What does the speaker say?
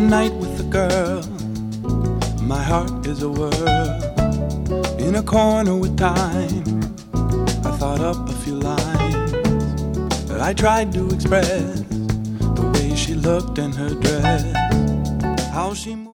One night with a girl, my heart is a whirl. In a corner with time, I thought up a few lines that I tried to express the way she looked in her dress, how she moved.